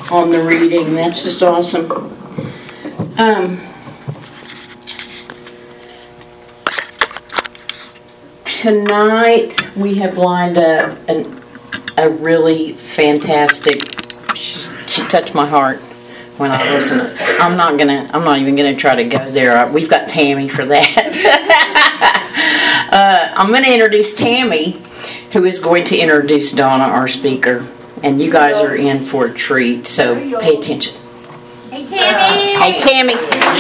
on the reading. That's just awesome. Tonight we have lined up a really fantastic. She touched my heart when I listened. I'm not even gonna try to go there. We've got Tammy for that. I'm gonna introduce Tammy, who is going to introduce Donna, our speaker. And you guys are in for a treat, so pay attention. Hey, Tammy! Hey, Tammy!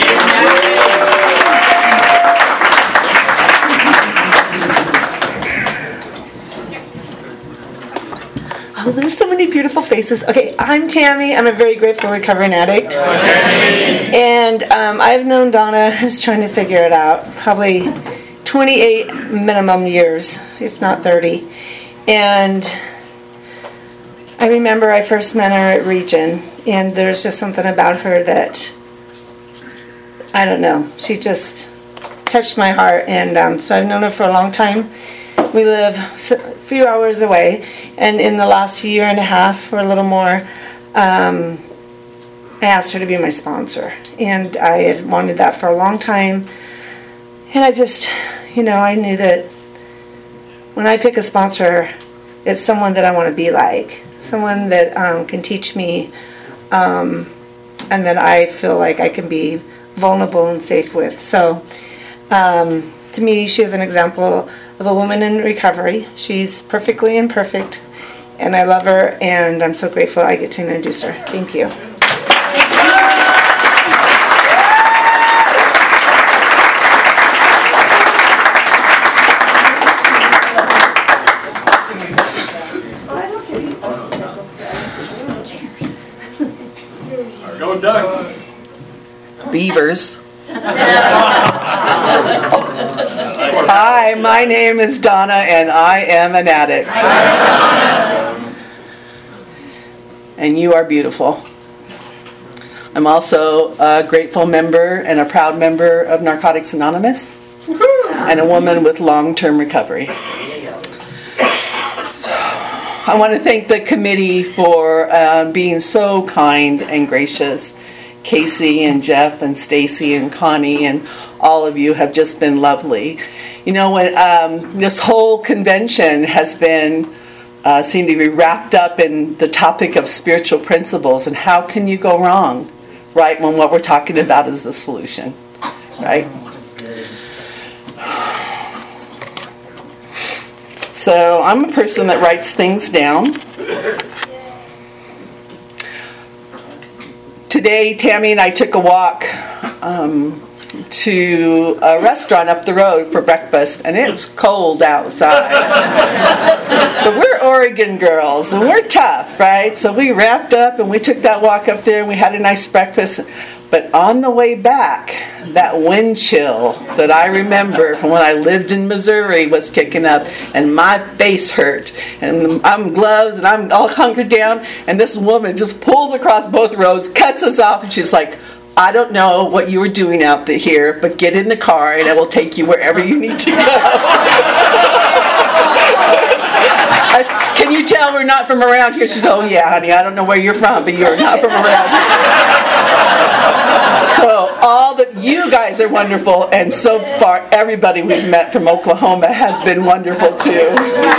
Oh, there's so many beautiful faces. Okay, I'm Tammy. I'm a very grateful recovering addict. And I've known Donna, who's trying to figure it out, probably 28 minimum years, if not 30. And I remember I first met her at Region, and there's just something about her that, I don't know, she just touched my heart. And so I've known her for a long time. We live a few hours away, and in the last year and a half or a little more, I asked her to be my sponsor, and I had wanted that for a long time. And I just, I knew that when I pick a sponsor, it's someone that I want to be like, someone that can teach me, and that I feel like I can be vulnerable and safe with. So to me, she is an example of a woman in recovery. She's perfectly imperfect, and I love her, and I'm so grateful I get to introduce her. Thank you. Go Ducks! Beavers. Hi, my name is Donna, and I am an addict. And you are beautiful. I'm also a grateful member and a proud member of Narcotics Anonymous, and a woman with long-term recovery. So, I want to thank the committee for being so kind and gracious. Casey and Jeff and Stacy and Connie and all of you have just been lovely. When this whole convention has been seemed to be wrapped up in the topic of spiritual principles, and how can you go wrong, right, when what we're talking about is the solution, right? So I'm a person that writes things down. Today, Tammy and I took a walk to a restaurant up the road for breakfast, and it's cold outside. But we're Oregon girls, and we're tough, right? So we wrapped up, and we took that walk up there, and we had a nice breakfast. But on the way back, that wind chill that I remember from when I lived in Missouri was kicking up, and my face hurt. And I'm gloves, and I'm all hunkered down, and this woman just pulls across both roads, cuts us off, and she's like, I don't know what you were doing out here, but get in the car, and I will take you wherever you need to go. Can you tell we're not from around here? She says, oh yeah, honey, I don't know where you're from, but you're not from around here. So all that you guys are wonderful, and so far everybody we've met from Oklahoma has been wonderful too.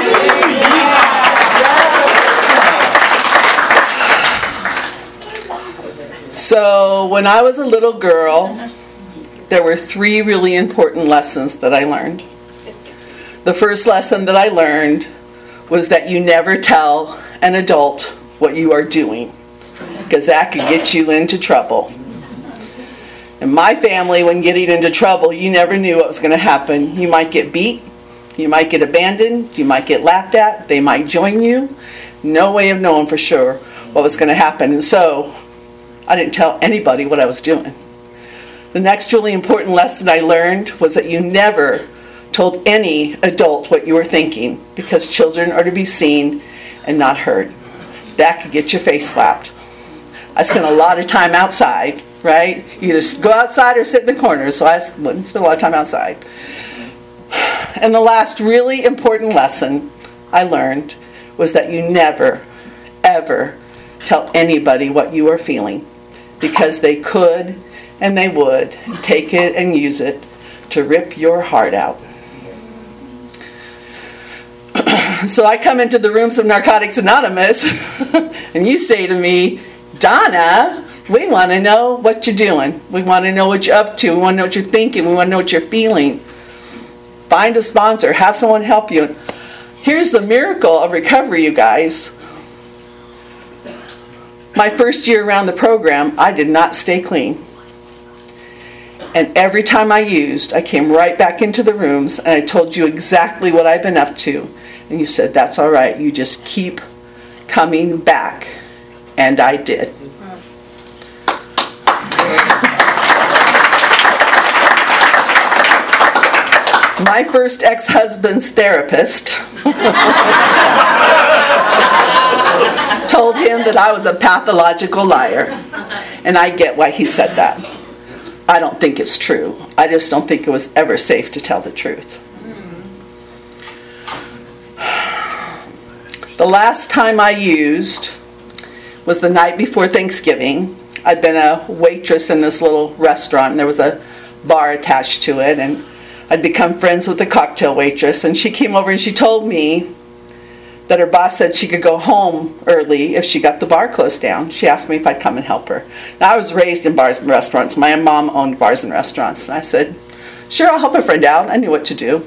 So when I was a little girl, there were 3 really important lessons that I learned. The first lesson that I learned was that you never tell an adult what you are doing, because that could get you into trouble. In my family, when getting into trouble, you never knew what was going to happen. You might get beat, you might get abandoned, you might get laughed at, they might join you. No way of knowing for sure what was going to happen. And so I didn't tell anybody what I was doing. The next really important lesson I learned was that you never told any adult what you were thinking, because children are to be seen and not heard. That could get your face slapped. I spent a lot of time outside, right? You either go outside or sit in the corner, so I wouldn't spend a lot of time outside. And the last really important lesson I learned was that you never, ever tell anybody what you are feeling, because they could and they would take it and use it to rip your heart out. So I come into the rooms of Narcotics Anonymous and you say to me, Donna, we want to know what you're doing. We want to know what you're up to. We want to know what you're thinking. We want to know what you're feeling. Find a sponsor. Have someone help you. Here's the miracle of recovery, you guys. My first year around the program, I did not stay clean. And every time I used, I came right back into the rooms and I told you exactly what I've been up to. And you said, that's all right. You just keep coming back. And I did. My first ex-husband's therapist told him that I was a pathological liar. And I get why he said that. I don't think it's true. I just don't think it was ever safe to tell the truth. The last time I used was the night before Thanksgiving. I'd been a waitress in this little restaurant, and there was a bar attached to it, and I'd become friends with the cocktail waitress, and she came over and she told me that her boss said she could go home early if she got the bar closed down. She asked me if I'd come and help her. Now, I was raised in bars and restaurants. My mom owned bars and restaurants, and I said, sure, I'll help a friend out. I knew what to do.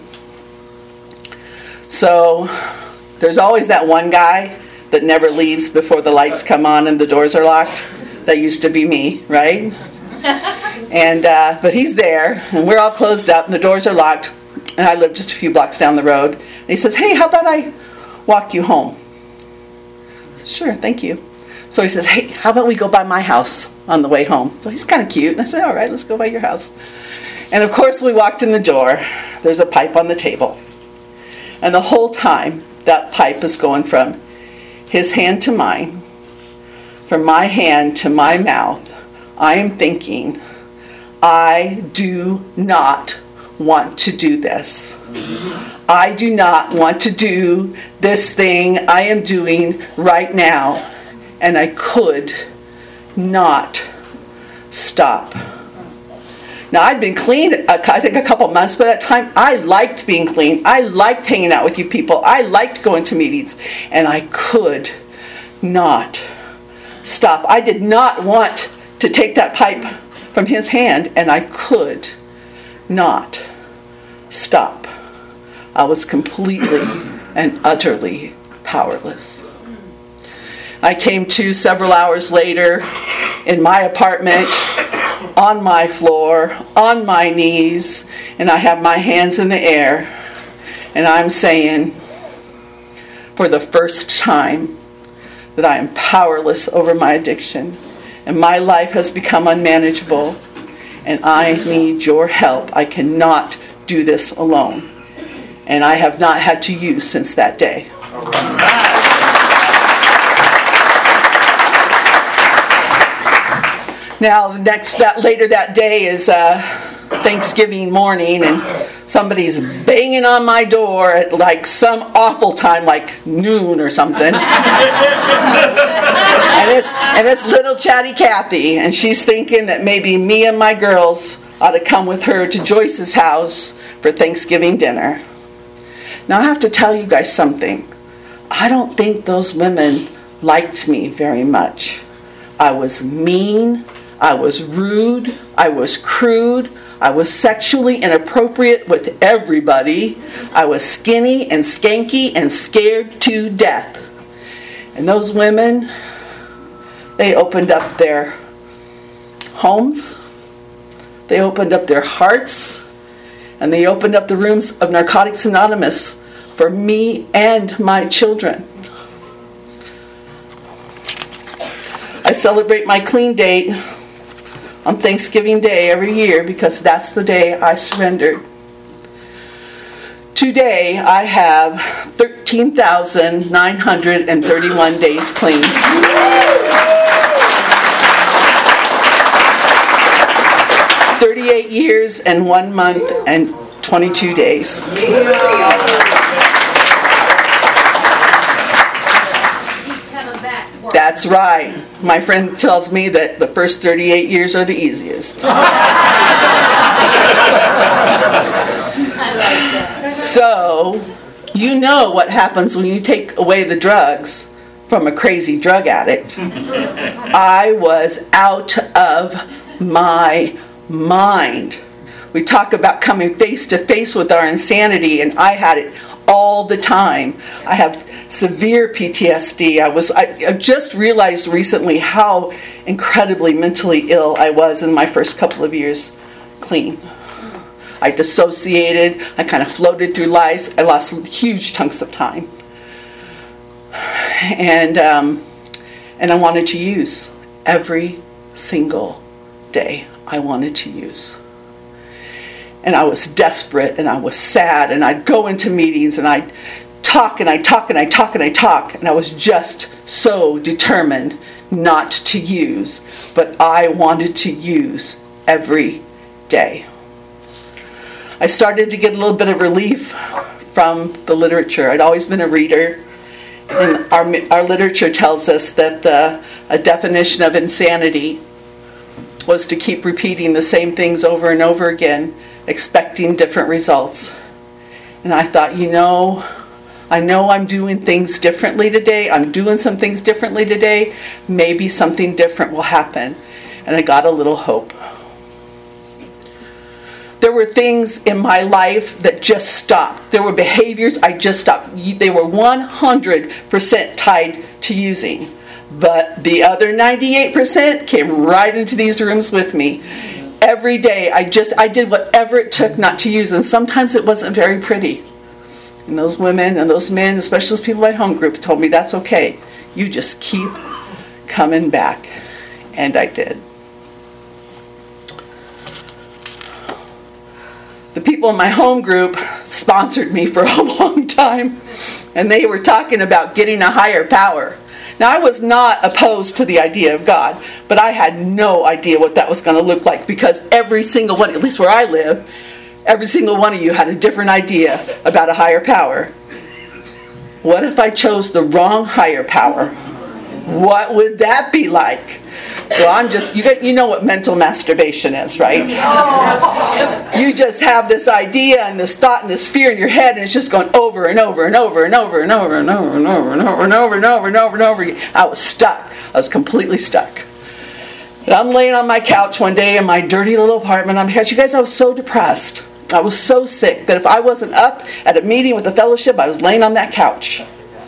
So there's always that one guy that never leaves before the lights come on and the doors are locked. That used to be me, right? And but he's there, and we're all closed up, and the doors are locked, and I live just a few blocks down the road. And he says, hey, how about I walk you home? I said, sure, thank you. So he says, hey, how about we go by my house on the way home? So he's kind of cute, and I said, all right, let's go by your house. And of course, we walked in the door. There's a pipe on the table. And the whole time, that pipe is going from his hand to mine, from my hand to my mouth. I am thinking, I do not want to do this. I do not want to do this thing I am doing right now. And I could not stop. Now, I'd been clean, I think, a couple months by that time. I liked being clean. I liked hanging out with you people. I liked going to meetings. And I could not stop. I did not want to take that pipe from his hand, and I could not stop. I was completely and utterly powerless. I came to several hours later in my apartment, on my floor, on my knees, and I have my hands in the air, and I'm saying, for the first time, that I am powerless over my addiction, and my life has become unmanageable, and I need your help. I cannot do this alone. And I have not had to use since that day. Now, later that day is Thanksgiving morning, and somebody's banging on my door at like some awful time, like noon or something. and it's little chatty Kathy, and she's thinking that maybe me and my girls ought to come with her to Joyce's house for Thanksgiving dinner. Now, I have to tell you guys something. I don't think those women liked me very much. I was mean. I was rude. I was crude. I was sexually inappropriate with everybody. I was skinny and skanky and scared to death. And those women, they opened up their homes. They opened up their hearts. And they opened up the rooms of Narcotics Anonymous for me and my children. I celebrate my clean date on Thanksgiving Day every year because that's the day I surrendered. Today I have 13,931 days clean. 38 years and 1 month and 22 days. That's right. My friend tells me that the first 38 years are the easiest. So, you know what happens when you take away the drugs from a crazy drug addict. I was out of my mind. We talk about coming face to face with our insanity, and I had it all the time. I have severe PTSD. I just realized recently how incredibly mentally ill I was in my first couple of years clean. I dissociated. I kind of floated through life. I lost huge chunks of time. And I wanted to use every single day. I wanted to use. And I was desperate, and I was sad, and I'd go into meetings, and I'd talk, and I'd talk, and I'd talk, and I'd talk, and I was just so determined not to use, but I wanted to use every day. I started to get a little bit of relief from the literature. I'd always been a reader, and our literature tells us that a definition of insanity was to keep repeating the same things over and over again, expecting different results. And I thought, I know I'm doing things differently today. I'm doing some things differently today. Maybe something different will happen. And I got a little hope. There were things in my life that just stopped. There were behaviors I just stopped. They were 100% tied to using. But the other 98% came right into these rooms with me. Every day I did whatever it took not to use, and sometimes it wasn't very pretty. And those women and those men, especially those people at home group, told me that's okay. You just keep coming back. And I did. The people in my home group sponsored me for a long time, and they were talking about getting a higher power. Now, I was not opposed to the idea of God, but I had no idea what that was going to look like, because every single one, at least where I live, every single one of you had a different idea about a higher power. What if I chose the wrong higher power? What would that be like? So I'm just, you know what mental masturbation is, right? You just have this idea and this thought and this fear in your head, and it's just going over and over and over and over and over and over and over and over and over and over and over and over again. I was stuck. I was completely stuck. And I'm laying on my couch one day in my dirty little apartment. You guys, I was so depressed. I was so sick that if I wasn't up at a meeting with the fellowship, I was laying on that couch.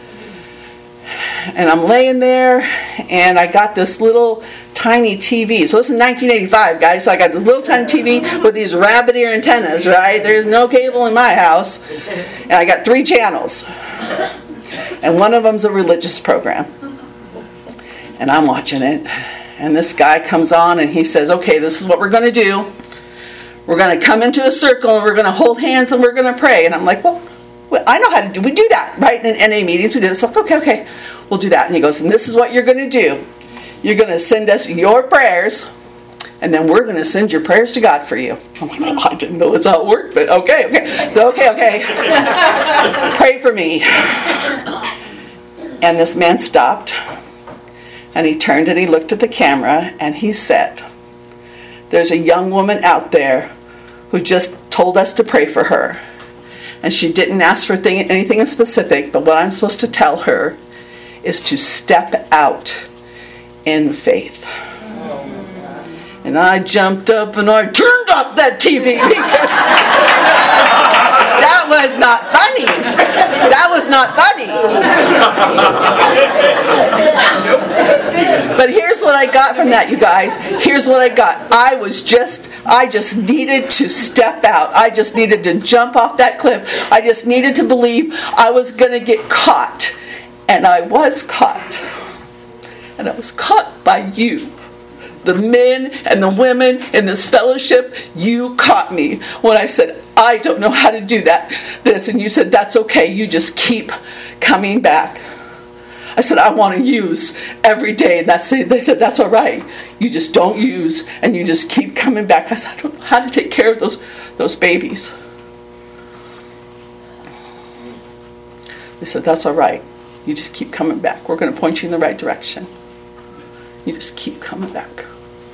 And I'm laying there, and I got this little tiny TV. So this is 1985, guys. So I got this little tiny TV with these rabbit ear antennas, right? There's no cable in my house. And I got 3 channels. And one of them's a religious program. And I'm watching it. And this guy comes on, and he says, okay, this is what we're going to do. We're going to come into a circle, and we're going to hold hands, and we're going to pray. And I'm like, well, I know how to do. We do that, right? In NA meetings, we do this. Like, okay, we'll do that. And he goes, and this is what you're going to do. You're going to send us your prayers, and then we're going to send your prayers to God for you. I'm like, oh, I didn't know that's how it worked, but okay. So, okay. Pray for me. And this man stopped, and he turned and he looked at the camera, and he said, there's a young woman out there who just told us to pray for her. And she didn't ask for anything in specific, but what I'm supposed to tell her is to step out in faith. And I jumped up and I turned up that TV because that was not funny. That was not funny. But here's what I got from that, you guys. Here's what I got. I just needed to step out. I just needed to jump off that cliff. I just needed to believe I was going to get caught. And I was caught. And I was caught by you. The men and the women in this fellowship, you caught me when I said, I don't know how to do this. And you said, that's okay. You just keep coming back. I said, I want to use every day. And they said, that's all right. You just don't use, and you just keep coming back. I said, I don't know how to take care of those babies. They said, that's all right. You just keep coming back. We're going to point you in the right direction. You just keep coming back.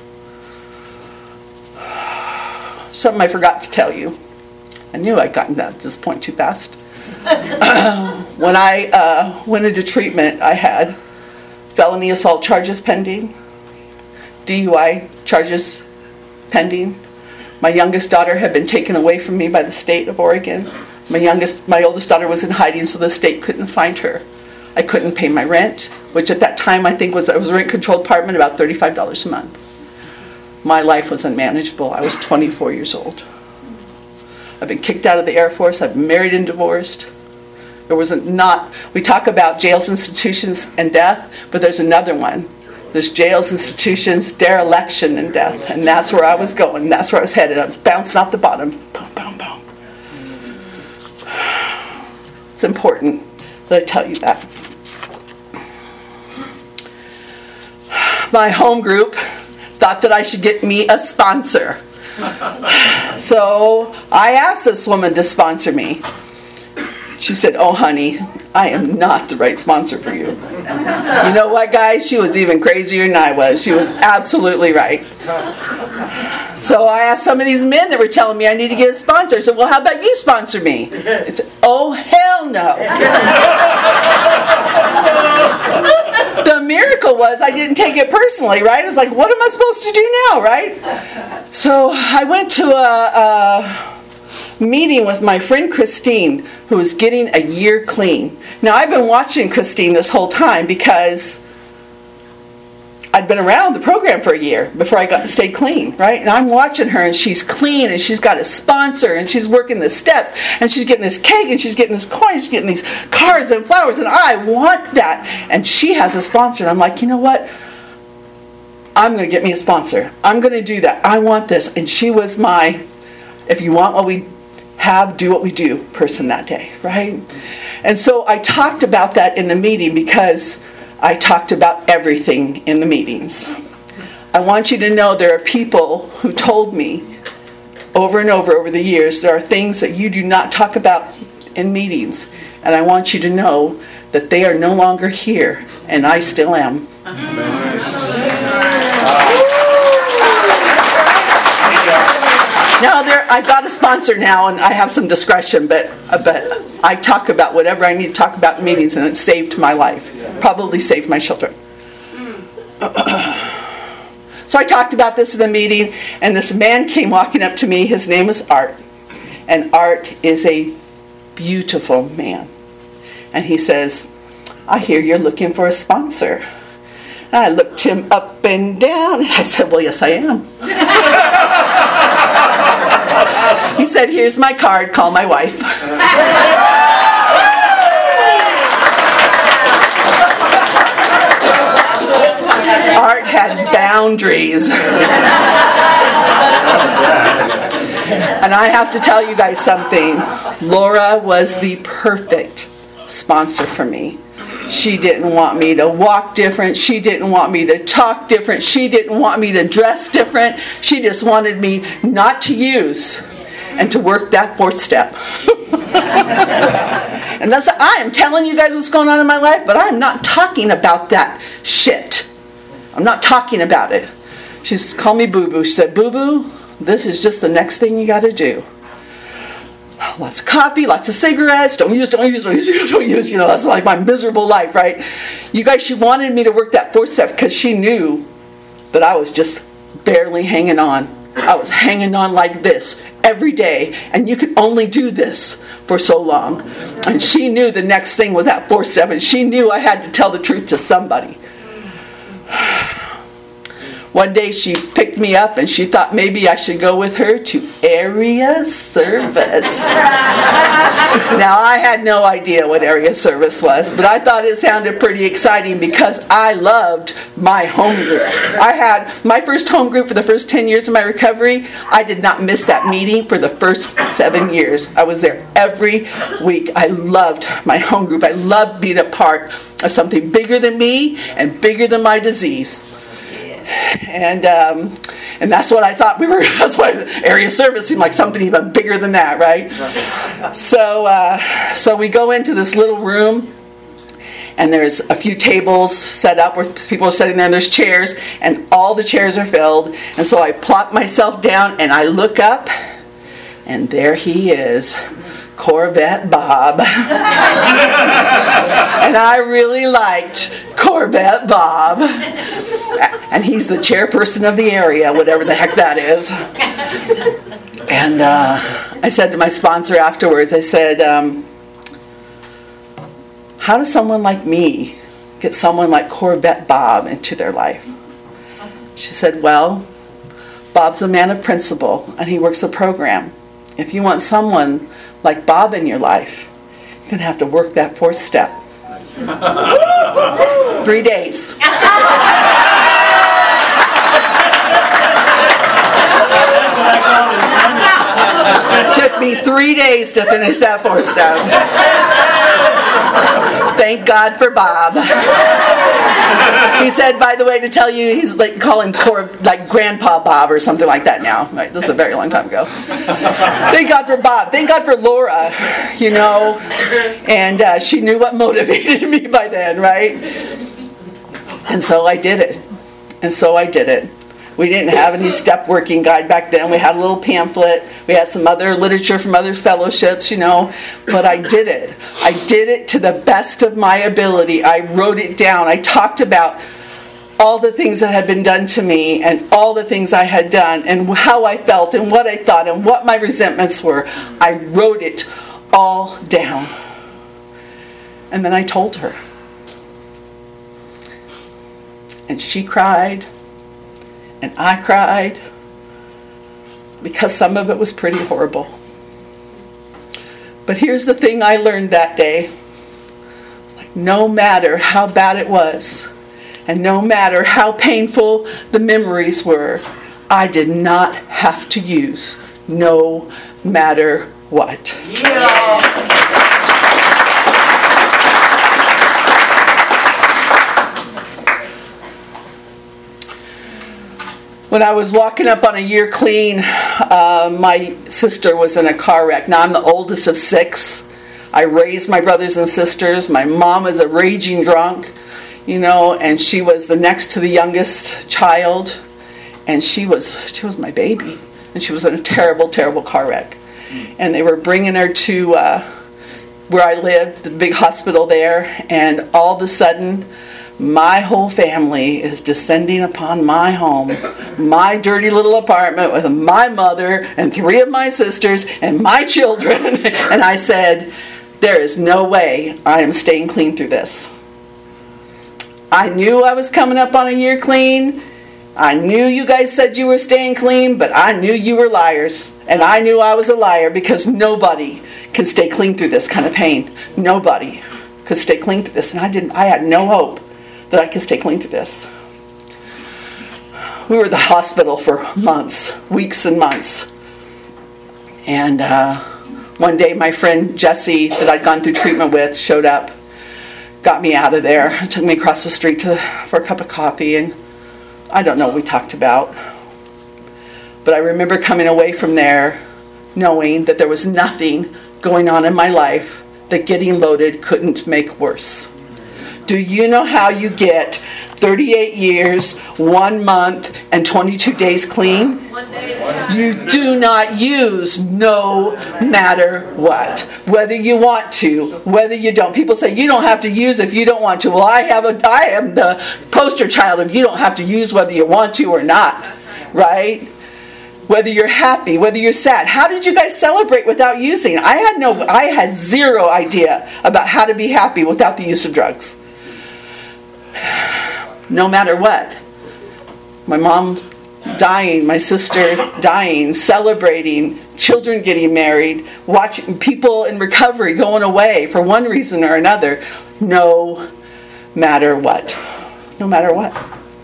Something I forgot to tell you. I knew I'd gotten to this point too fast. When I went into treatment, I had felony assault charges pending, DUI charges pending. My youngest daughter had been taken away from me by the state of Oregon. My oldest daughter was in hiding, so the state couldn't find her. I couldn't pay my rent, which at that time I think was a rent-controlled apartment, about $35 a month. My life was unmanageable. I was 24 years old. I've been kicked out of the Air Force. I've been married and divorced. We talk about jails, institutions, and death, but there's another one. There's jails, institutions, dereliction, and death. And that's where I was going. That's where I was headed. I was bouncing off the bottom. Boom, boom, boom. It's important that I tell you that. My home group thought that I should get me a sponsor. So I asked this woman to sponsor me. She said, "Oh, honey, I am not the right sponsor for you." You know what, guys? She was even crazier than I was. She was absolutely right. So I asked some of these men that were telling me I need to get a sponsor. I said, "Well, how about you sponsor me?" They said, "Oh, hell no." The miracle was I didn't take it personally, right? I was like, what am I supposed to do now, right? So I went to a meeting with my friend Christine, who was getting a year clean. Now, I've been watching Christine this whole time because I'd been around the program for a year before I stayed clean, right? And I'm watching her, and she's clean, and she's got a sponsor, and she's working the steps, and she's getting this cake, and she's getting this coin, she's getting these cards and flowers, and I want that. And she has a sponsor, and I'm like, you know what? I'm going to get me a sponsor. I'm going to do that. I want this. And she was my, if you want what we have, do what we do person that day, right? And so I talked about that in the meeting because I talked about everything in the meetings. I want you to know there are people who told me over and over the years, there are things that you do not talk about in meetings. And I want you to know that they are no longer here, and I still am. Now I've got a sponsor now, and I have some discretion, but I talk about whatever I need to talk about in meetings, and it saved my life. Probably saved my children. So I talked about this in the meeting, and this man came walking up to me. His name is Art, and Art is a beautiful man. And he says, "I hear you're looking for a sponsor." I looked him up and down. I said, "Well, yes, I am." He said, "Here's my card. Call my wife." Art had boundaries. And I have to tell you guys something. Laura was the perfect sponsor for me. She didn't want me to walk different. She didn't want me to talk different. She didn't want me to dress different. She just wanted me not to use and to work that fourth step. And I am telling you guys what's going on in my life, but I'm not talking about that shit. I'm not talking about it. She's called me Boo Boo. She said, "Boo Boo, this is just the next thing you got to do. Lots of coffee, lots of cigarettes, don't use. You know, that's like my miserable life, right?" You guys, she wanted me to work that fourth step because she knew that I was just barely hanging on. I was hanging on like this every day, and you could only do this for so long. And she knew the next thing was that fourth step, and she knew I had to tell the truth to somebody. One day she picked me up and she thought maybe I should go with her to area service. Now, I had no idea what area service was, but I thought it sounded pretty exciting because I loved my home group. I had my first home group for the first 10 years of my recovery. I did not miss that meeting for the first 7 years. I was there every week. I loved my home group. I loved being a part of something bigger than me and bigger than my disease. And that's what I thought we were. That's why area service seemed like something even bigger than that, right? So we go into this little room, and there's a few tables set up where people are sitting there, and there's chairs, and all the chairs are filled. And so I plop myself down, and I look up, and there he is, Corvette Bob. And I really liked Corvette Bob. And he's the chairperson of the area, whatever the heck that is. And I said to my sponsor afterwards, I said, how does someone like me get someone like Corvette Bob into their life? She said, well, Bob's a man of principle, and he works a program. If you want someone like Bob in your life, you're going to have to work that 4th step. 3 days. Took me 3 days to finish that 4th step. Thank God for Bob. He said, by the way, to tell you, he's like calling like Grandpa Bob or something like that now. Right, this is a very long time ago. Thank God for Bob. Thank God for Laura, And she knew what motivated me by then, right? And so I did it. We didn't have any step working guide back then. We had a little pamphlet. We had some other literature from other fellowships, But I did it. I did it to the best of my ability. I wrote it down. I talked about all the things that had been done to me and all the things I had done and how I felt and what I thought and what my resentments were. I wrote it all down. And then I told her. And she cried. And I cried because some of it was pretty horrible. But here's the thing I learned that day. It's like no matter how bad it was, and no matter how painful the memories were, I did not have to use no matter what. Yeah. When I was walking up on a year clean, my sister was in a car wreck. Now, I'm the oldest of 6. I raised my brothers and sisters. My mom was a raging drunk, and she was the next to the youngest child. And she was my baby. And she was in a terrible, terrible car wreck. And they were bringing her to where I lived, the big hospital there. And all of a sudden, my whole family is descending upon my home, my dirty little apartment with my mother and 3 of my sisters and my children. And I said, there is no way I am staying clean through this. I knew I was coming up on a year clean. I knew you guys said you were staying clean, but I knew you were liars. And I knew I was a liar because nobody can stay clean through this kind of pain. Nobody could stay clean through this. And I had no hope that I could stay clean through this. We were at the hospital for months, weeks and months. And one day my friend Jessie, that I'd gone through treatment with, showed up, got me out of there, took me across the street for a cup of coffee, and I don't know what we talked about. But I remember coming away from there knowing that there was nothing going on in my life that getting loaded couldn't make worse. Do you know how you get 38 years, 1 month, and 22 days clean? You do not use no matter what. Whether you want to, whether you don't. People say you don't have to use if you don't want to. Well, I am the poster child of you don't have to use whether you want to or not. Right? Whether you're happy, whether you're sad. How did you guys celebrate without using? I had zero idea about how to be happy without the use of drugs. No matter what. My mom dying, my sister dying, celebrating, children getting married, watching people in recovery going away for one reason or another. No matter what. No matter what.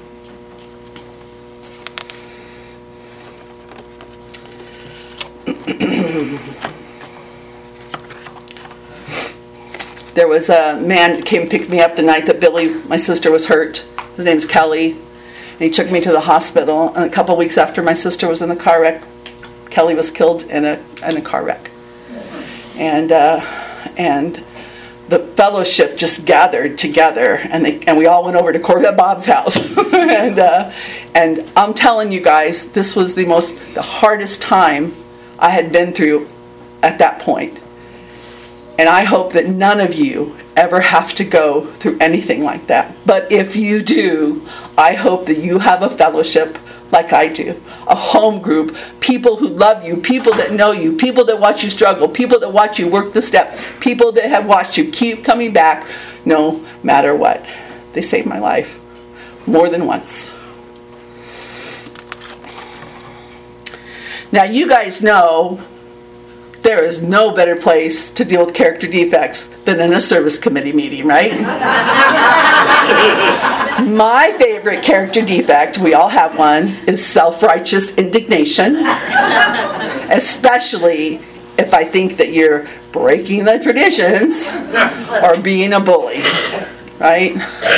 There was a man that came and picked me up the night that Billy, my sister, was hurt. His name's Kelly. And he took me to the hospital. And a couple of weeks after my sister was in the car wreck, Kelly was killed in a car wreck. And the fellowship just gathered together, and we all went over to Corvette Bob's house. and I'm telling you guys, this was the hardest time I had been through at that point. And I hope that none of you ever have to go through anything like that. But if you do, I hope that you have a fellowship like I do, a home group, people who love you, people that know you, people that watch you struggle, people that watch you work the steps, people that have watched you keep coming back no matter what. They saved my life more than once. Now you guys know there is no better place to deal with character defects than in a service committee meeting, right? My favorite character defect, we all have one, is self-righteous indignation, especially if I think that you're breaking the traditions or being a bully, right?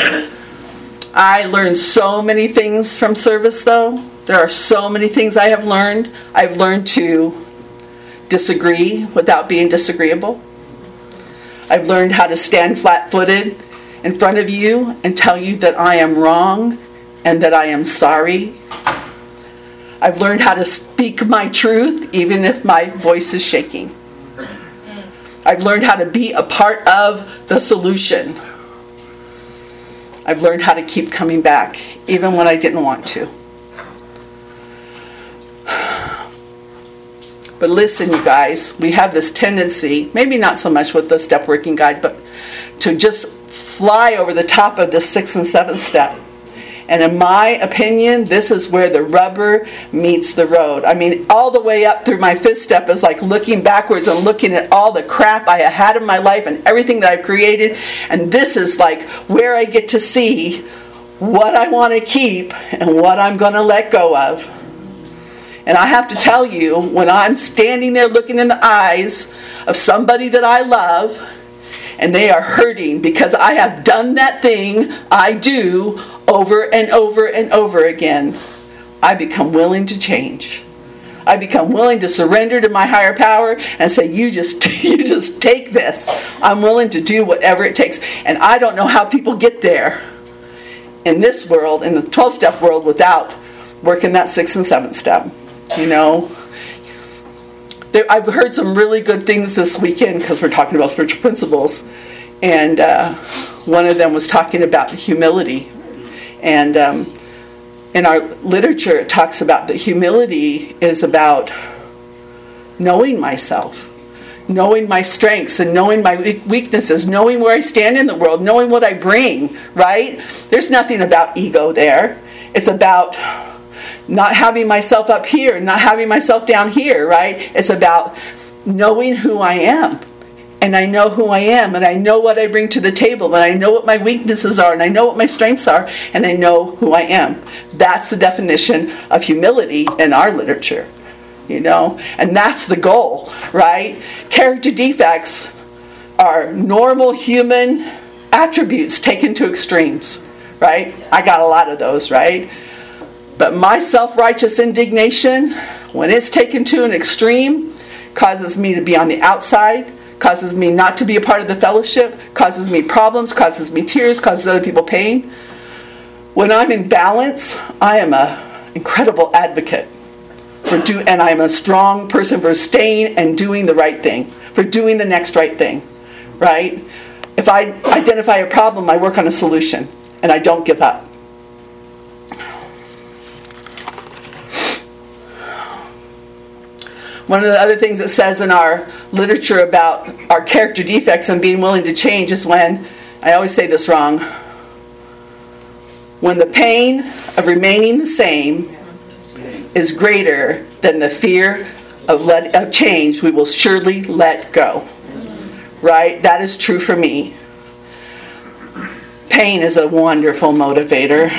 I learned so many things from service, though. There are so many things I have learned. I've learned to disagree without being disagreeable. I've learned how to stand flat-footed in front of you and tell you that I am wrong and that I am sorry. I've learned how to speak my truth even if my voice is shaking. I've learned how to be a part of the solution. I've learned how to keep coming back even when I didn't want to. But listen, you guys, we have this tendency, maybe not so much with the step working guide, but to just fly over the top of the 6th and 7th step. And in my opinion, this is where the rubber meets the road. I mean, all the way up through my 5th step is like looking backwards and looking at all the crap I had in my life and everything that I've created. And this is like where I get to see what I want to keep and what I'm going to let go of. And I have to tell you, when I'm standing there looking in the eyes of somebody that I love, and they are hurting because I have done that thing I do over and over and over again, I become willing to change. I become willing to surrender to my higher power and say, you just take this. I'm willing to do whatever it takes. And I don't know how people get there in this world, in the 12-step world, without working that 6th and 7th step. You know, I've heard some really good things this weekend because we're talking about spiritual principles, and one of them was talking about humility. And in our literature, it talks about that humility is about knowing myself, knowing my strengths and knowing my weaknesses, knowing where I stand in the world, knowing what I bring, right? There's nothing about ego there. It's about not having myself up here, not having myself down here, right? It's about knowing who I am. And I know who I am, and I know what I bring to the table, and I know what my weaknesses are, and I know what my strengths are, and I know who I am. That's the definition of humility in our literature, you know? And that's the goal, right? Character defects are normal human attributes taken to extremes, right? I got a lot of those, right? But my self-righteous indignation, when it's taken to an extreme, causes me to be on the outside, causes me not to be a part of the fellowship, causes me problems, causes me tears, causes other people pain. When I'm in balance, I am an incredible advocate and I'm a strong person for staying and doing the right thing, for doing the next right thing, right? If I identify a problem, I work on a solution, and I don't give up. One of the other things it says in our literature about our character defects and being willing to change is when, I always say this wrong, when the pain of remaining the same is greater than the fear of change, we will surely let go. Right? That is true for me. Pain is a wonderful motivator.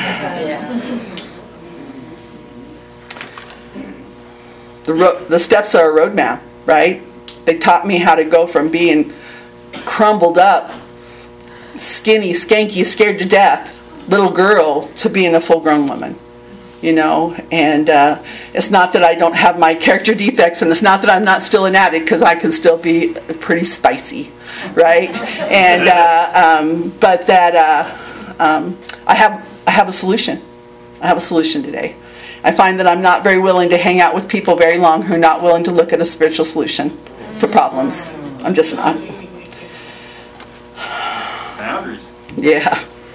The steps are a roadmap, right? They taught me how to go from being crumbled up, skinny, skanky, scared to death little girl to being a full-grown woman. you know, and it's not that I don't have my character defects, and it's not that I'm not still an addict, because I can still be pretty spicy, right? And but that I have a solution. I have a solution today. I find that I'm not very willing to hang out with people very long who are not willing to look at a spiritual solution to problems. I'm just not. Boundaries. Yeah.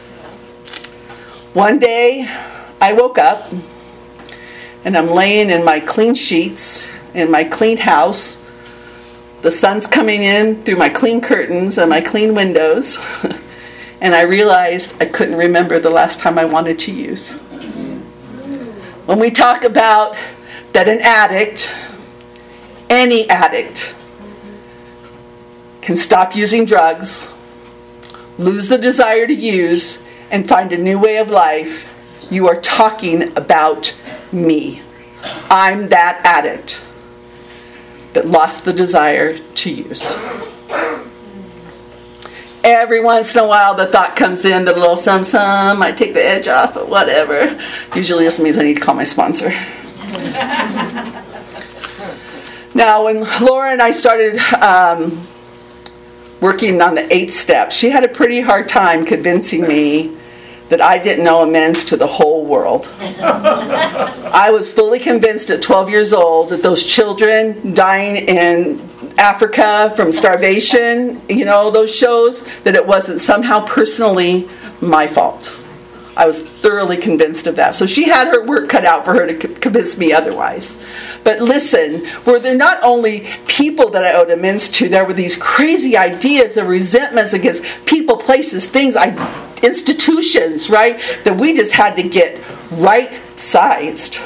One day, I woke up, and I'm laying in my clean sheets, in my clean house. The sun's coming in through my clean curtains and my clean windows. And I realized I couldn't remember the last time I wanted to use. When we talk about that an addict, any addict, can stop using drugs, lose the desire to use, and find a new way of life, you are talking about me. I'm that addict that lost the desire to use. Every once in a while the thought comes in, the little some, I take the edge off, but whatever. Usually this means I need to call my sponsor. Now, when Laura and I started working on the 8th step, she had a pretty hard time convincing me that I didn't know amends to the whole world. I was fully convinced at 12 years old that those children dying in Africa from starvation, you know, those shows, that it wasn't somehow personally my fault. I was thoroughly convinced of that. So she had her work cut out for her to convince me otherwise. But listen, were there not only people that I owed amends to, there were these crazy ideas, the resentments against people, places, things, institutions, right, that we just had to get right-sized.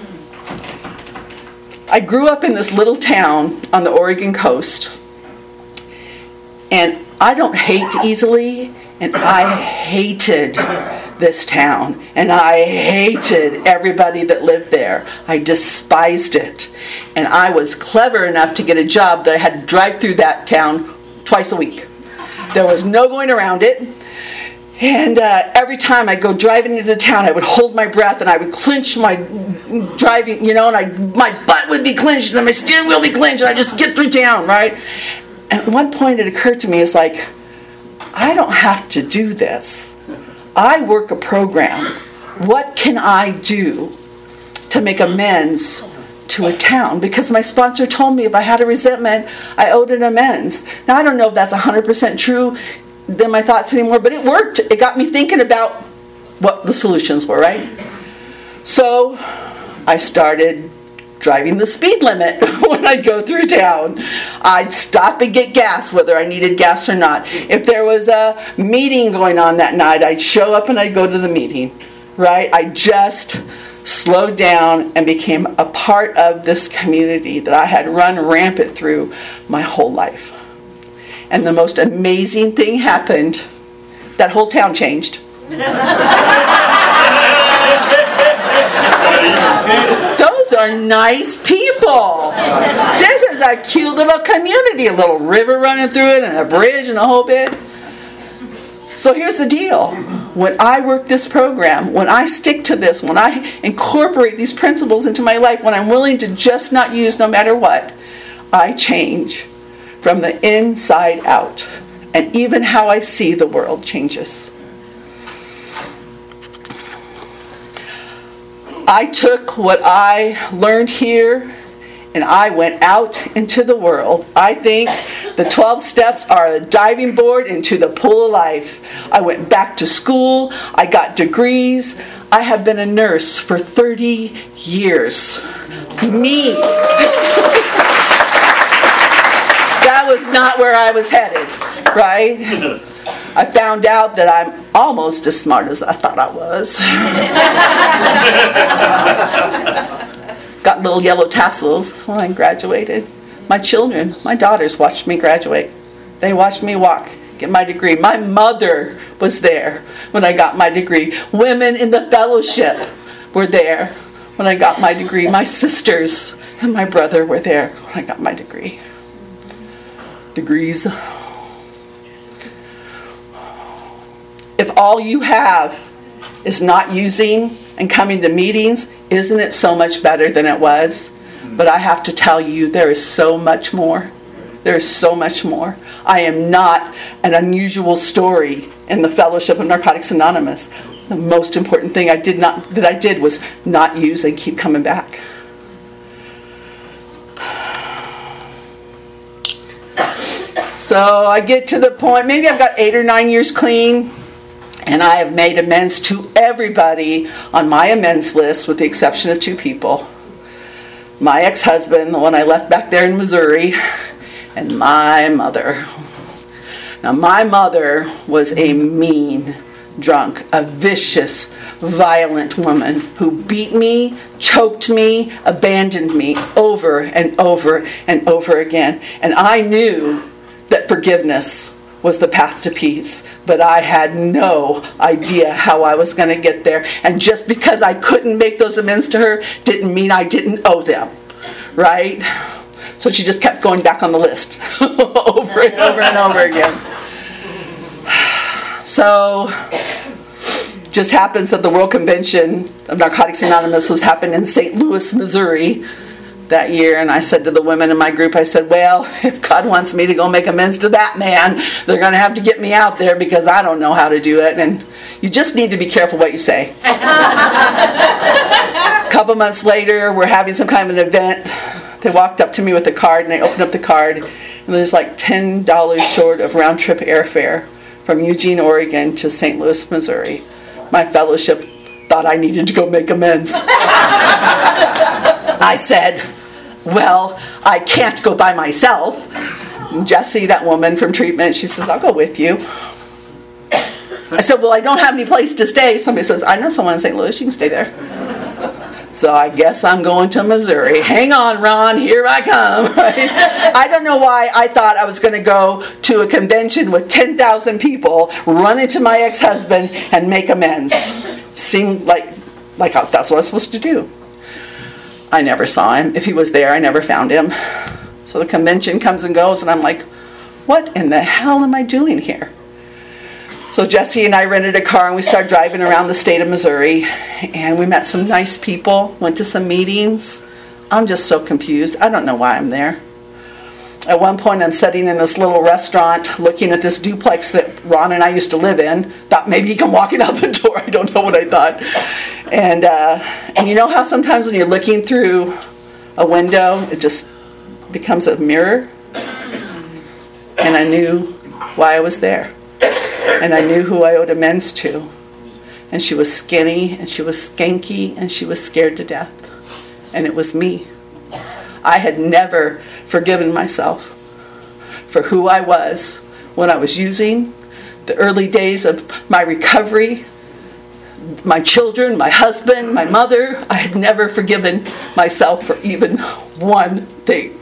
I grew up in this little town on the Oregon coast, and I don't hate easily, and I hated this town, and I hated everybody that lived there. I despised it, and I was clever enough to get a job that I had to drive through that town twice a week. There was no going around it. And every time I go driving into the town, I would hold my breath, and I would clench my driving, you know, and my butt would be clenched, and my steering wheel would be clenched, and I'd just get through town, right? And at one point it occurred to me, it's like, I don't have to do this. I work a program. What can I do to make amends to a town? Because my sponsor told me if I had a resentment, I owed an amends. Now, I don't know if that's 100% true than my thoughts anymore, but it worked. It got me thinking about what the solutions were, right? So I started driving the speed limit when I'd go through town. I'd stop and get gas, whether I needed gas or not. If there was a meeting going on that night, I'd show up and I'd go to the meeting, right? I just slowed down and became a part of this community that I had run rampant through my whole life. And the most amazing thing happened. That whole town changed. Those are nice people. This is a cute little community. A little river running through it and a bridge and the whole bit. So here's the deal. When I work this program, when I stick to this, when I incorporate these principles into my life, when I'm willing to just not use no matter what, I change from the inside out. And even how I see the world changes. I took what I learned here and I went out into the world. I think the 12 steps are a diving board into the pool of life. I went back to school. I got degrees. I have been a nurse for 30 years. Me. That was not where I was headed, right? I found out that I'm almost as smart as I thought I was. Got little yellow tassels when I graduated. My children, my daughters watched me graduate. They watched me walk, get my degree. My mother was there when I got my degree. Women in the fellowship were there when I got my degree. My sisters and my brother were there when I got my degree. Degrees. If all you have is not using and coming to meetings, isn't it so much better than it was? But I have to tell you, there is so much more. There is so much more. I am not an unusual story in the Fellowship of Narcotics Anonymous. The most important thing I did was not use and keep coming back. So I get to the point, maybe I've got 8 or 9 years clean, and I have made amends to everybody on my amends list with the exception of 2 people. My ex-husband, the one I left back there in Missouri, and my mother. Now, my mother was a mean drunk, a vicious, violent woman who beat me, choked me, abandoned me over and over and over again. And I knew that forgiveness was the path to peace, but I had no idea how I was going to get there. And just because I couldn't make those amends to her didn't mean I didn't owe them, right? So she just kept going back on the list over and over and over again. So, just happens that the World Convention of Narcotics Anonymous was happening in St. Louis, Missouri that year, and I said to the women in my group, I said, well, if God wants me to go make amends to that man, they're going to have to get me out there because I don't know how to do it, and you just need to be careful what you say. A couple months later, we're having some kind of an event. They walked up to me with a card, and I opened up the card, and there's like $10 short of round-trip airfare from Eugene, Oregon to St. Louis, Missouri. My fellowship thought I needed to go make amends. I said, well, I can't go by myself. And Jessie, that woman from treatment, she says, I'll go with you. I said, well, I don't have any place to stay. Somebody says, I know someone in St. Louis, you can stay there. So I guess I'm going to Missouri. Hang on, Ron, here I come. Right? I don't know why I thought I was going to go to a convention with 10,000 people, run into my ex-husband, and make amends. Seemed like that's what I was supposed to do. I never saw him. If he was there, I never found him. So the convention comes and goes, and I'm like, what in the hell am I doing here? So Jessie and I rented a car, and we started driving around the state of Missouri, and we met some nice people, went to some meetings. I'm just so confused. I don't know why I'm there. At one point, I'm sitting in this little restaurant looking at this duplex that Ron and I used to live in. Thought maybe he come walking out the door. I don't know what I thought. And you know how sometimes when you're looking through a window, it just becomes a mirror? And I knew why I was there. And I knew who I owed amends to. And she was skinny, and she was skanky, and she was scared to death. And it was me. I had never forgiven myself for who I was when I was using, the early days of my recovery, my children, my husband, my mother. I had never forgiven myself for even one thing.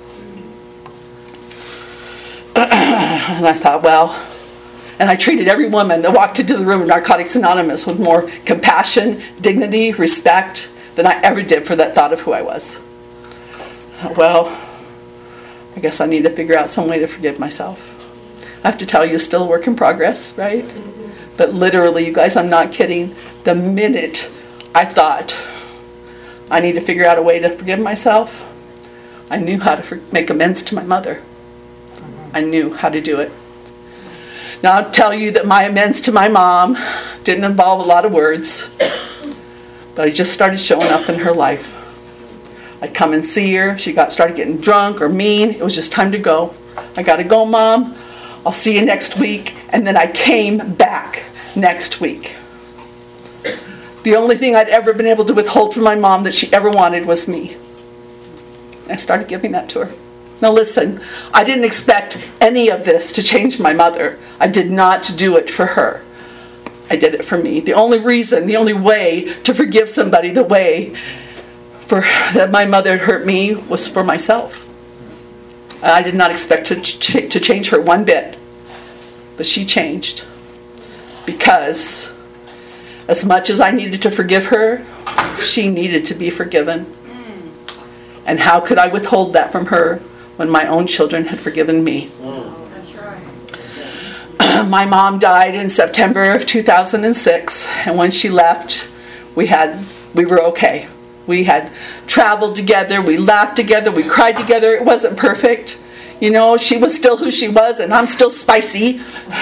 And I thought, well, and I treated every woman that walked into the room of Narcotics Anonymous with more compassion, dignity, respect than I ever did for that thought of who I was. Well, I guess I need to figure out some way to forgive myself. I have to tell you, it's still a work in progress, right? But literally, you guys, I'm not kidding. The minute I thought I need to figure out a way to forgive myself, I knew how to make amends to my mother. I knew how to do it. Now, I'll tell you that my amends to my mom didn't involve a lot of words, but I just started showing up in her life. I'd come and see her. If she started getting drunk or mean, it was just time to go. I got to go, Mom. I'll see you next week. And then I came back next week. The only thing I'd ever been able to withhold from my mom that she ever wanted was me. I started giving that to her. Now listen, I didn't expect any of this to change my mother. I did not do it for her. I did it for me. The only way to forgive somebody the way that my mother had hurt me was for myself. I did not expect to change her one bit. But she changed. Because as much as I needed to forgive her, she needed to be forgiven. And how could I withhold that from her when my own children had forgiven me? That's right. My mom died in September of 2006, and when she left, we were okay. We had traveled together, we laughed together, we cried together. It wasn't perfect. You know, she was still who she was, and I'm still spicy.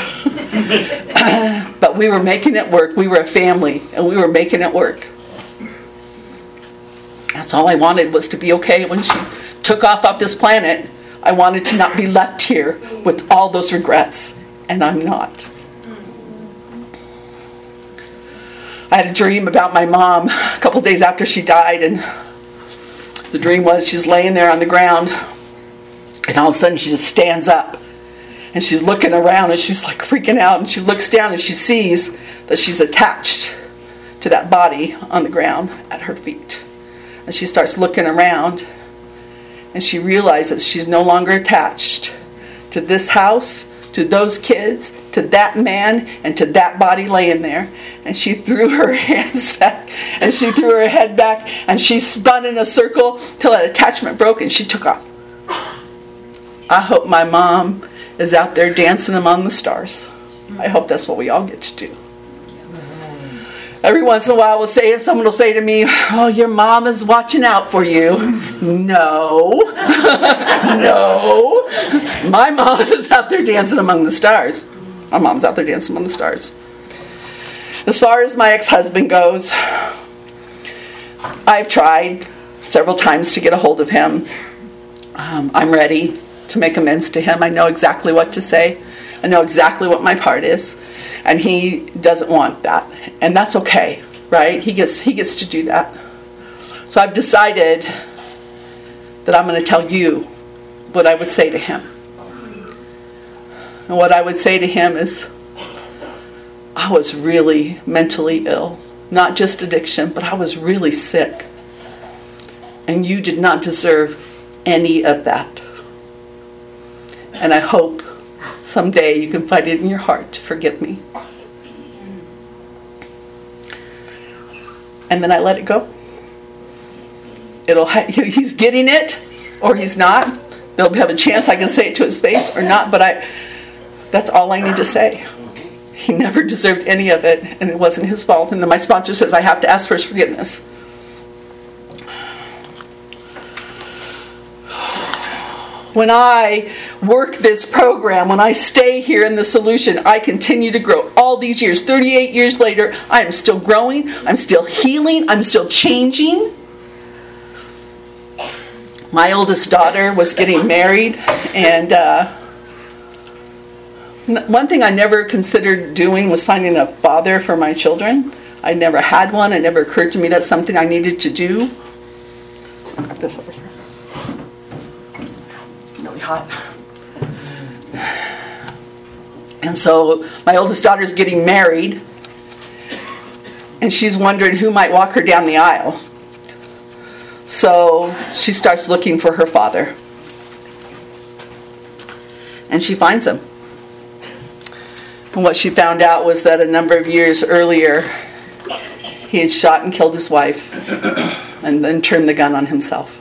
But we were making it work. We were a family, and we were making it work. That's all I wanted, was to be okay when she took off this planet. I wanted to not be left here with all those regrets, and I'm not. I had a dream about my mom a couple days after she died, and the dream was she's laying there on the ground, and all of a sudden she just stands up, and she's looking around, and she's like freaking out, and she looks down and she sees that she's attached to that body on the ground at her feet. And she starts looking around, and she realizes she's no longer attached to this house, to those kids, to that man, and to that body laying there. And she threw her hands back, and she threw her head back, and she spun in a circle till that attachment broke, and she took off. I hope my mom is out there dancing among the stars. I hope that's what we all get to do. Every once in a while, someone will say to me, "Oh, your mom is watching out for you." No. No. My mom is out there dancing among the stars. My mom's out there dancing among the stars. As far as my ex-husband goes, I've tried several times to get a hold of him. I'm ready to make amends to him. I know exactly what to say. I know exactly what my part is. And he doesn't want that. And that's okay, right? He gets to do that. So I've decided that I'm going to tell you what I would say to him. And what I would say to him is, I was really mentally ill. Not just addiction, but I was really sick. And you did not deserve any of that. And I hope someday you can find it in your heart to forgive me. And then I let it go. He's getting it, or he's not. They'll have a chance I can say it to his face or not, but that's all I need to say. He never deserved any of it, and it wasn't his fault. And then my sponsor says I have to ask for his forgiveness. When I work this program, when I stay here in the solution, I continue to grow. All these years, 38 years later, I am still growing, I'm still healing, I'm still changing. My oldest daughter was getting married, and one thing I never considered doing was finding a father for my children. I never had one. It never occurred to me that's something I needed to do. I'll grab this over here. Hot. And so my oldest daughter's getting married, and she's wondering who might walk her down the aisle. So she starts looking for her father, and she finds him. And what she found out was that a number of years earlier he had shot and killed his wife and then turned the gun on himself.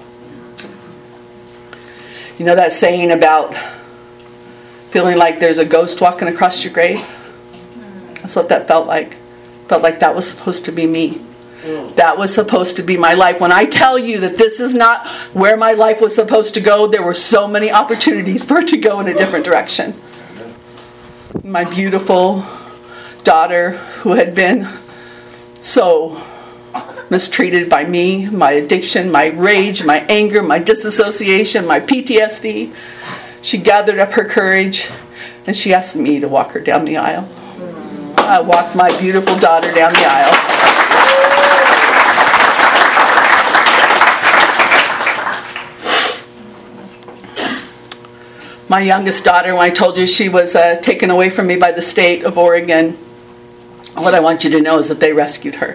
You know that saying about feeling like there's a ghost walking across your grave? That's what that felt like. Felt like that was supposed to be me. That was supposed to be my life. When I tell you that this is not where my life was supposed to go, there were so many opportunities for it to go in a different direction. My beautiful daughter, who had been so mistreated by me, my addiction, my rage, my anger, my disassociation, my PTSD. She gathered up her courage, and she asked me to walk her down the aisle. I walked my beautiful daughter down the aisle. My youngest daughter, when I told you she was taken away from me by the state of Oregon, what I want you to know is that they rescued her.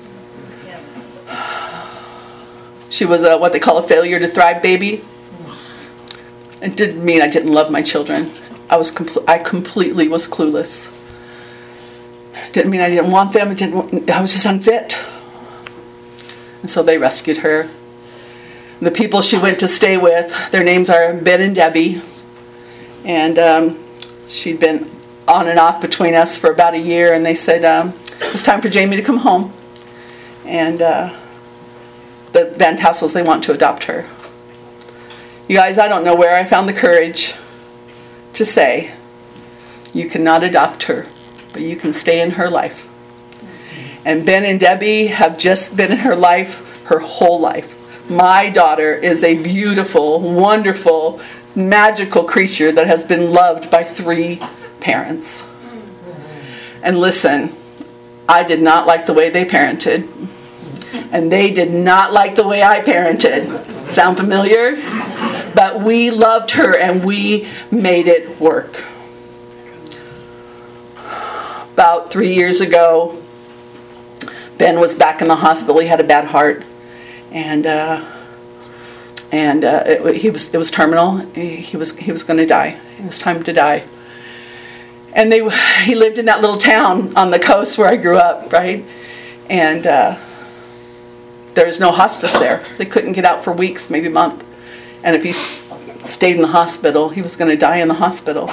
She was what they call a failure to thrive baby. It didn't mean I didn't love my children. I completely was clueless. Didn't mean I didn't want them. I was just unfit. And so they rescued her. The people she went to stay with, their names are Ben and Debbie. And she'd been on and off between us for about a year. And they said, it's time for Jamie to come home. And the Van Tassels, they want to adopt her. You guys, I don't know where I found the courage to say, you cannot adopt her, but you can stay in her life. And Ben and Debbie have just been in her life her whole life. My daughter is a beautiful, wonderful, magical creature that has been loved by 3 parents. And listen, I did not like the way they parented. And they did not like the way I parented. Sound familiar? But we loved her and we made it work. About 3 years ago, Ben was back in the hospital. He had a bad heart. And it was terminal. He was going to die. It was time to die. And he lived in that little town on the coast where I grew up, right? And there was no hospice there. They couldn't get out for weeks, maybe a month. And if he stayed in the hospital, he was going to die in the hospital.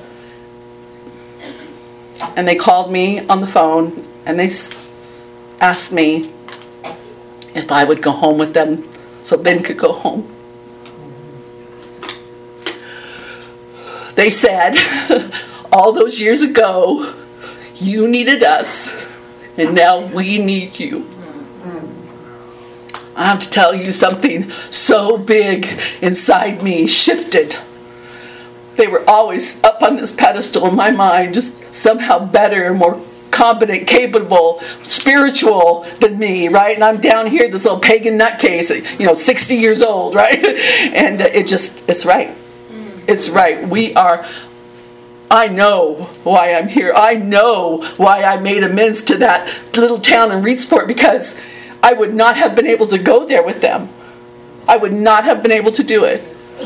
And they called me on the phone and they asked me if I would go home with them so Ben could go home. They said, all those years ago, you needed us, and now we need you. I have to tell you, something so big inside me shifted. They were always up on this pedestal in my mind, just somehow better, more competent, capable, spiritual than me, right? And I'm down here, this little pagan nutcase, 60 years old, right? And it's right. It's right. I know why I'm here. I know why I made amends to that little town in Reedsport, because I would not have been able to go there with them. I would not have been able to do it.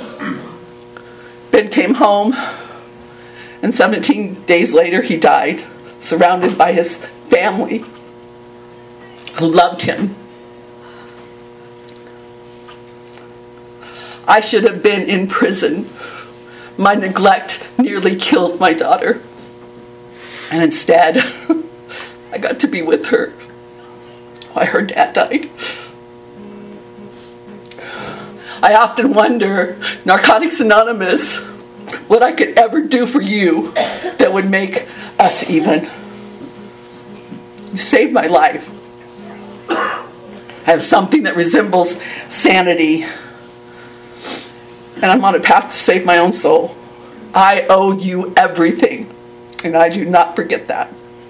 Ben came home, and 17 days later he died, surrounded by his family who loved him. I should have been in prison. My neglect nearly killed my daughter. And instead, I got to be with her while her dad died. I often wonder, Narcotics Anonymous, what I could ever do for you that would make us even. You saved my life. I have something that resembles sanity, and I'm on a path to save my own soul. I owe you everything, and I do not forget that.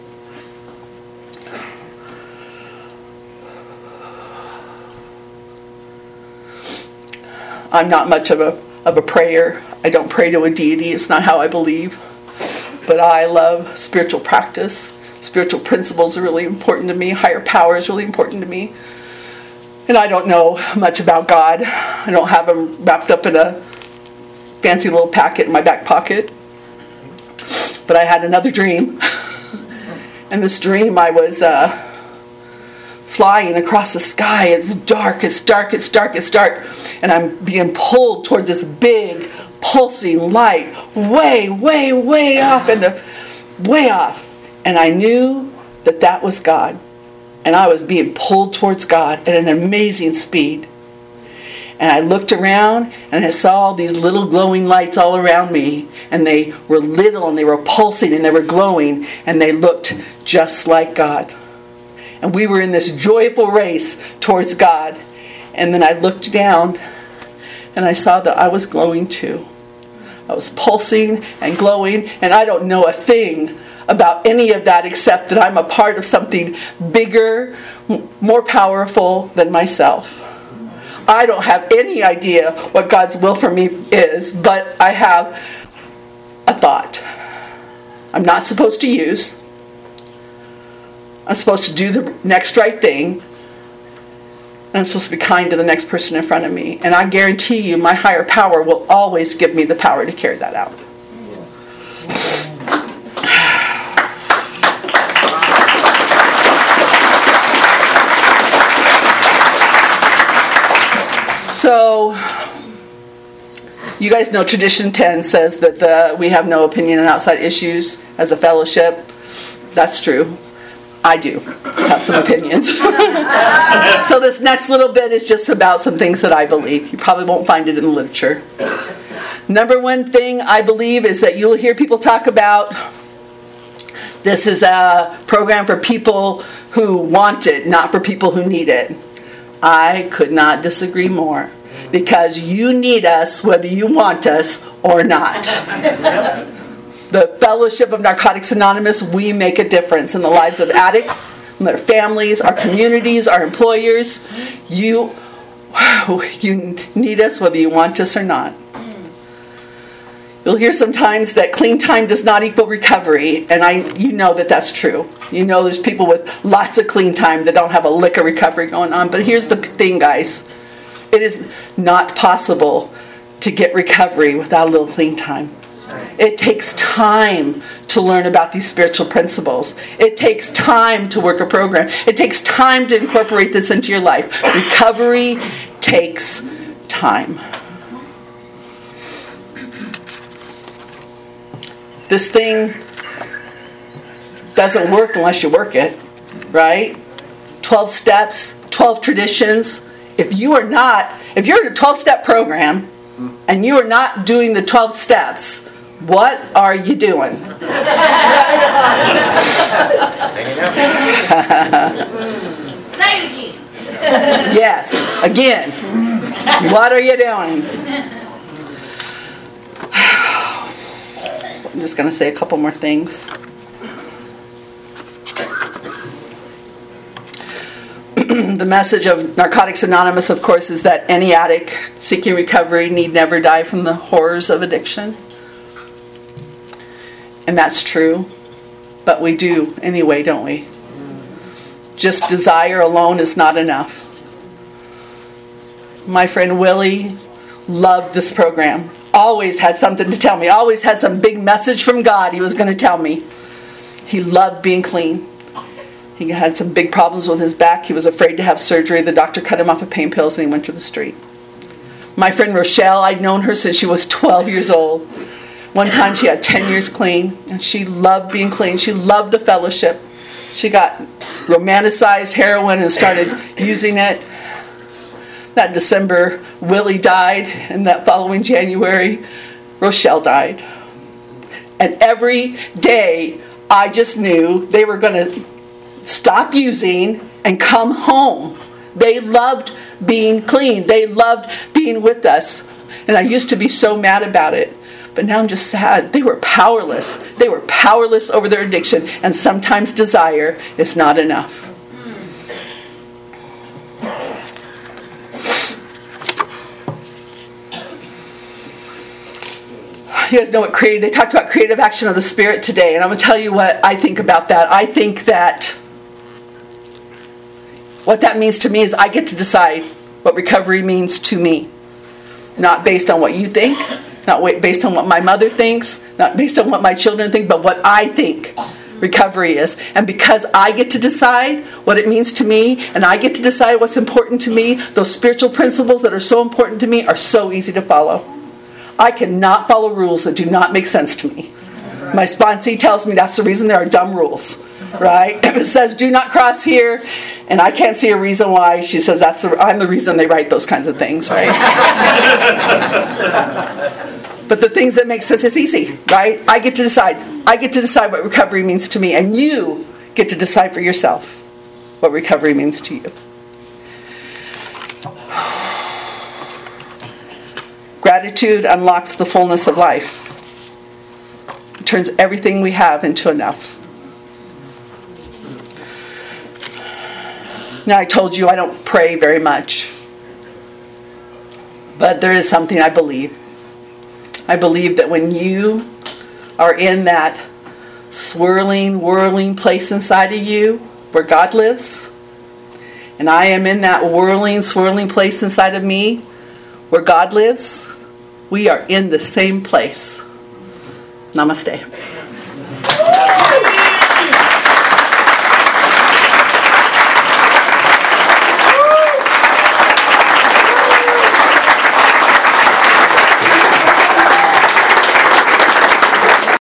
I'm not much of a prayer. I don't pray to a deity. It's not how I believe. But I love spiritual practice. Spiritual principles are really important to me. Higher power is really important to me. And I don't know much about God. I don't have him wrapped up in a fancy little packet in my back pocket. But I had another dream. And this dream, I was flying across the sky. It's dark, it's dark, it's dark, it's dark. And I'm being pulled towards this big, pulsing light, way, way, way off, way off. And I knew that that was God. And I was being pulled towards God at an amazing speed. And I looked around and I saw all these little glowing lights all around me. And they were little and they were pulsing and they were glowing. And they looked just like God. And we were in this joyful race towards God. And then I looked down and I saw that I was glowing too. I was pulsing and glowing, and I don't know a thing about any of that except that I'm a part of something bigger, more powerful than myself. I don't have any idea what God's will for me is, but I have a thought. I'm not supposed to use. I'm supposed to do the next right thing. And I'm supposed to be kind to the next person in front of me. And I guarantee you, my higher power will always give me the power to carry that out. So, you guys know Tradition 10 says that we have no opinion on outside issues as a fellowship. That's true. I do have some opinions. So this next little bit is just about some things that I believe. You probably won't find it in the literature. Number one thing I believe is that you'll hear people talk about, this is a program for people who want it, not for people who need it. I could not disagree more, because you need us whether you want us or not. The Fellowship of Narcotics Anonymous, we make a difference in the lives of addicts, their families, our communities, our employers. You need us whether you want us or not. You'll hear sometimes that clean time does not equal recovery, and you know that that's true. You know there's people with lots of clean time that don't have a lick of recovery going on. But here's the thing, guys. It is not possible to get recovery without a little clean time. It takes time to learn about these spiritual principles. It takes time to work a program. It takes time to incorporate this into your life. Recovery takes time. This thing doesn't work unless you work it, right? 12 steps, 12 traditions. If you're in a 12-step program and you are not doing the 12 steps, what are you doing? Yes, again. What are you doing? I'm just going to say a couple more things. The message of Narcotics Anonymous, of course, is that any addict seeking recovery need never die from the horrors of addiction. And that's true. But we do anyway, don't we? Just desire alone is not enough. My friend Willie loved this program. Always had something to tell me. Always had some big message from God he was going to tell me. He loved being clean. He had some big problems with his back. He was afraid to have surgery. The doctor cut him off of pain pills and he went to the street. My friend Rochelle, I'd known her since she was 12 years old. One time she had 10 years clean, and she loved being clean. She loved the fellowship. She got romanticized heroin and started using it. That December, Willie died, and that following January, Rochelle died. And every day, I just knew they were going to stop using and come home. They loved being clean. They loved being with us. And I used to be so mad about it. But now I'm just sad. They were powerless. They were powerless over their addiction. And sometimes desire is not enough. You guys know what they talked about creative action of the Spirit today, and I'm going to tell you what I think about that. I think that what that means to me is I get to decide what recovery means to me. Not based on what you think, not based on what my mother thinks, not based on what my children think, but what I think recovery is. And because I get to decide what it means to me, and I get to decide what's important to me, those spiritual principles that are so important to me are so easy to follow. I cannot follow rules that do not make sense to me. My sponsee tells me that's the reason there are dumb rules, right? If it says do not cross here, and I can't see a reason why, she says I'm the reason they write those kinds of things, right? But the things that make sense is easy, right? I get to decide. I get to decide what recovery means to me, and you get to decide for yourself what recovery means to you. Gratitude unlocks the fullness of life. It turns everything we have into enough. Now, I told you I don't pray very much. But there is something I believe. I believe that when you are in that swirling, whirling place inside of you where God lives, and I am in that whirling, swirling place inside of me where God lives, we are in the same place. Namaste.